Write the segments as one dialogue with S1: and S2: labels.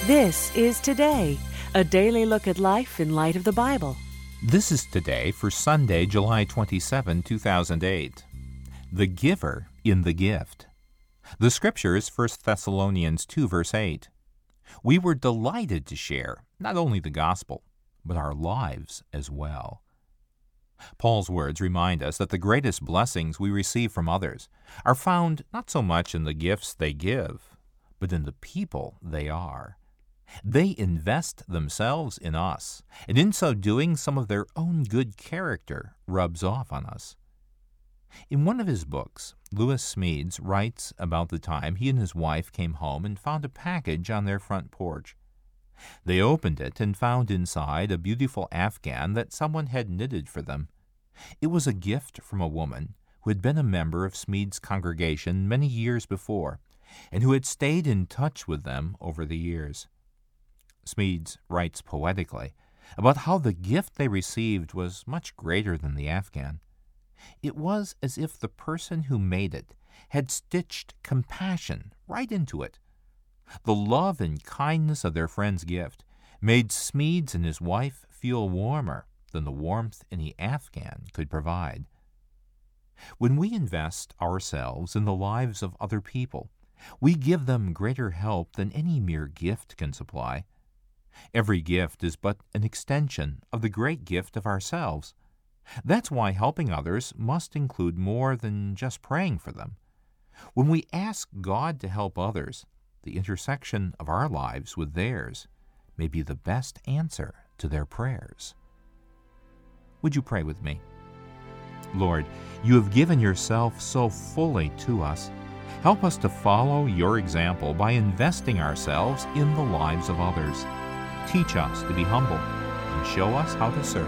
S1: This is Today, a daily look at life in light of the Bible.
S2: This is Today for Sunday, July 27, 2008. The Giver in the Gift. The scripture is 1 Thessalonians 2, verse 8. We were delighted to share not only the gospel, but our lives as well. Paul's words remind us that the greatest blessings we receive from others are found not so much in the gifts they give, but in the people they are. They invest themselves in us, and in so doing, some of their own good character rubs off on us. In one of his books, Lewis Smedes writes about the time he and his wife came home and found a package on their front porch. They opened it and found inside a beautiful afghan that someone had knitted for them. It was a gift from a woman who had been a member of Smedes' congregation many years before, and who had stayed in touch with them over the years. Smedes writes poetically about how the gift they received was much greater than the afghan. It was as if the person who made it had stitched compassion right into it. The love and kindness of their friend's gift made Smedes and his wife feel warmer than the warmth any afghan could provide. When we invest ourselves in the lives of other people, we give them greater help than any mere gift can supply. Every gift is but an extension of the great gift of ourselves. That's why helping others must include more than just praying for them. When we ask God to help others, the intersection of our lives with theirs may be the best answer to their prayers. Would you pray with me? Lord, you have given yourself so fully to us. Help us to follow your example by investing ourselves in the lives of others. Teach us to be humble and show us how to serve.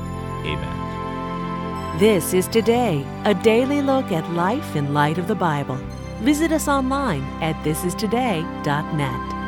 S2: Amen.
S1: This is Today, a daily look at life in light of the Bible. Visit us online at thisistoday.net.